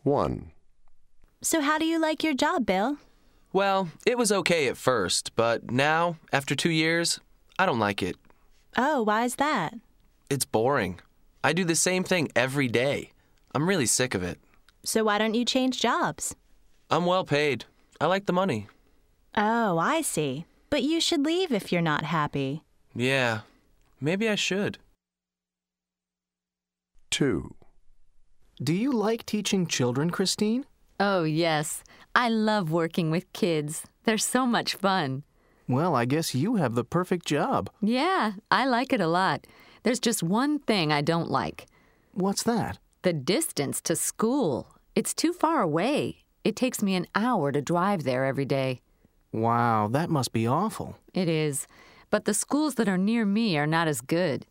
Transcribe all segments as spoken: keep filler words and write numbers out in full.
one. So how do you like your job, Bill? Well, it was okay at first, but now, after two years, I don't like it. Oh, why is that? It's boring. I do the same thing every day. I'm really sick of it. So why don't you change jobs? I'm well paid. I like the money. Oh, I see. But you should leave if you're not happy. Yeah, maybe I should. two. Do you like teaching children, Christine? Oh, yes. I love working with kids. They're so much fun. Well, I guess you have the perfect job. Yeah, I like it a lot. There's just one thing I don't like. What's that? The distance to school. It's too far away. It takes me an hour to drive there every day. Wow, that must be awful. It is. But the schools that are near me are not as good.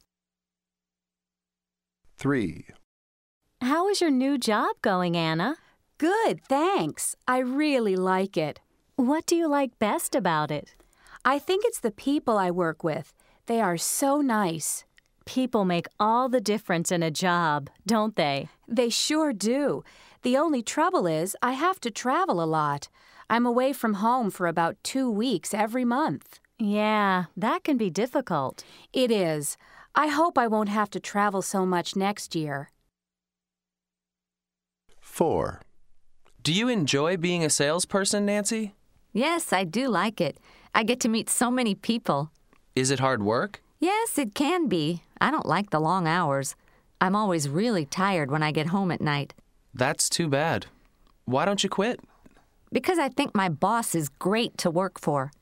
three. How is your new job going, Anna? Good, thanks. I really like it. What do you like best about it? I think it's the people I work with. They are so nice. People make all the difference in a job, don't they? They sure do. The only trouble is I have to travel a lot. I'm away from home for about two weeks every month. Yeah, that can be difficult. It is. I hope I won't have to travel so much next year. four. Do you enjoy being a salesperson, Nancy? Yes, I do like it. I get to meet so many people. Is it hard work? Yes, it can be. I don't like the long hours. I'm always really tired when I get home at night. That's too bad. Why don't you quit? Because I think my boss is great to work for.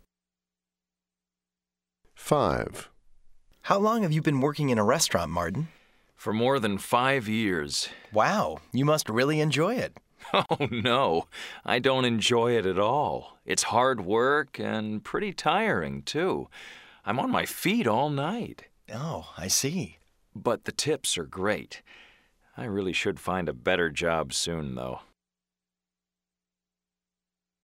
five. How long have you been working in a restaurant, Martin? For more than five years. Wow, you must really enjoy it. Oh, no, I don't enjoy it at all. It's hard work and pretty tiring, too. I'm on my feet all night. Oh, I see. But the tips are great. I really should find a better job soon, though.